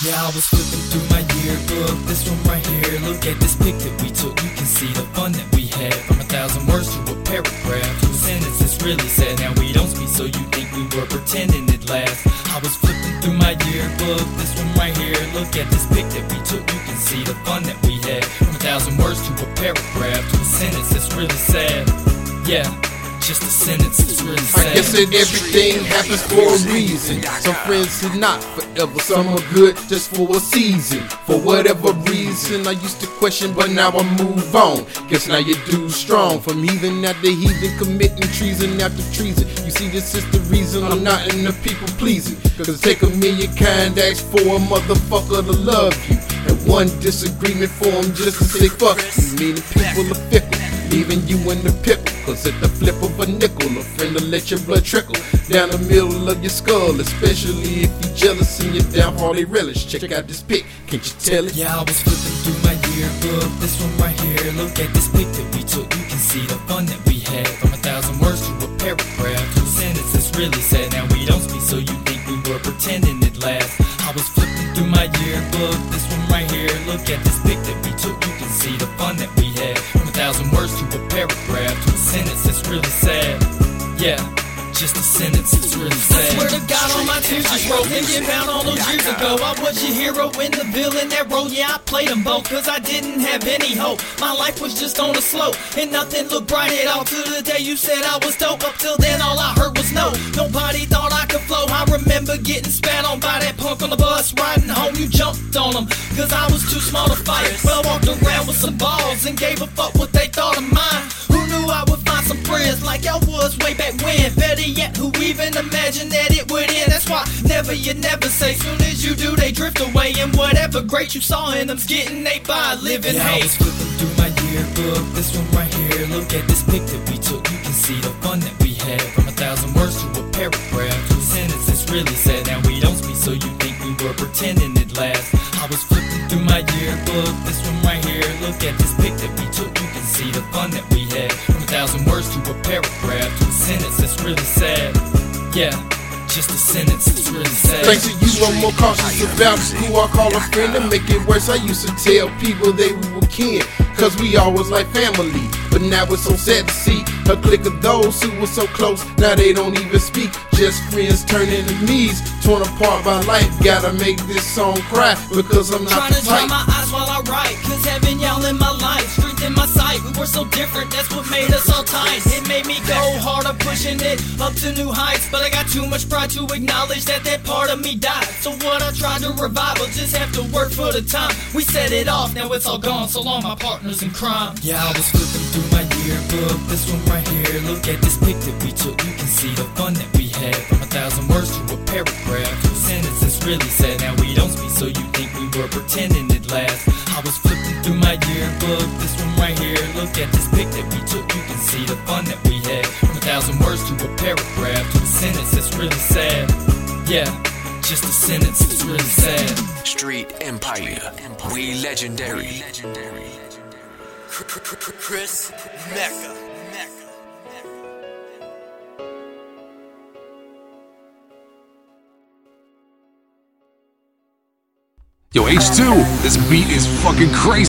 Yeah, I was flipping through my yearbook, this one right here. Look at this pic that we took, you can see the fun that we had. From 1,000 words to a paragraph, 2 sentences really sad. Now we don't speak, so you think we were pretending it lasts. I was flipping through my yearbook, this one right here. Look at this pic that we took, you can see the fun that we had. From 1,000 words to a paragraph, 2 sentences really sad. Yeah, just a sentence, it's really sad. I guess that everything happens for a reason. Some friends are not forever, some are good just for a season. For whatever reason, I used to question, but now I move on. Guess now you do strong. From heathen after heathen, committing treason after treason. You see, this is the reason I'm not in the people pleasing. Cause take 1,000,000 kind acts for a motherfucker to love you, and one disagreement for him just to say fuck you. Meaning people are fickle, leaving you in the pickle. Cause at the flip of a nickel, a friend will let your blood trickle down the middle of your skull. Especially if you jealous and your downfall they relish. Check out this pic, can't you tell it? Yeah, I was flipping through my yearbook, this one right here. Look at this pic that we took, you can see the fun that we had. From 1,000 words to a paragraph, 2 sentences really sad. Now we don't speak, so you think we were pretending it lasts. I was flipping through my yearbook, this one right here. Look at this pic that we took, you can see the fun that we had. From 1,000 words to a paragraph, 2 sentences really sad. Yeah, just a sentence, it's really sad. I swear to God, all my tears just rolled. Thinking about all those years ago, I was your hero in the villain that role. Yeah, I played them both, cause I didn't have any hope. My life was just on a slope, and nothing looked bright at all. Till the day you said I was dope. Up till then, all I heard was no. Nobody thought I could flow. I remember getting spat on by that punk on the bus riding home. You jumped on him, cause I was too small to fight. Well, I walked around with some balls and gave a fuck what they thought of mine. Who knew I would find some friends like y'all was way back when? Better yet, who even imagined that it would end? That's why never you never say. Soon as you do, they drift away, and whatever great you saw in them's getting they by living hate. I was flipping through my yearbook, this one right here. Look at this pic that we took, you can see the fun that we had. From 1,000 words to a paragraph, 2 sentences really sad. Now we don't speak, so you think we were pretending it lasts. I was flipping through my yearbook, this one right here. Look at this pic that we took, you can see the fun that we had. From 1,000 words to a paragraph, 2 sentences really sad. Yeah, just a sentence, it's really sad. Thanks to you, I'm more cautious about who I call a friend. To make it worse, I used to tell people they were kin, cause we always like family. But now it's so sad to see a clique of those who were so close, now they don't even speak. Just friends turning enemies, torn apart by life. Gotta make this song cry, because I'm not trying to dry tight. my eyes while I write, cause having y'all in my life strengthened my sight. We were so different, that's what made us all tight. It made me go harder, pushing it up to new heights. But I got too much pride to acknowledge that that part of me died. So what I tried to revive, I'll just have to work for the time. We set it off, now it's all gone, so long my partners in crime. Yeah, I was flipping through my yearbook, this one right here. Look at this pic that we took, you can see the fun that we had. From 1,000 words to a paragraph, 2 sentences really sad. Now we don't speak, so you think we were pretending it lasts. I was flipping through my yearbook, this one right here. Look at this pic that we took, you can see the fun that we had. From 1,000 words to a paragraph, 2 sentences really sad. Yeah, just a sentence, it's really sad. Street Empire, we legendary. Chris Mecca. Yo, H2, this beat is fucking crazy.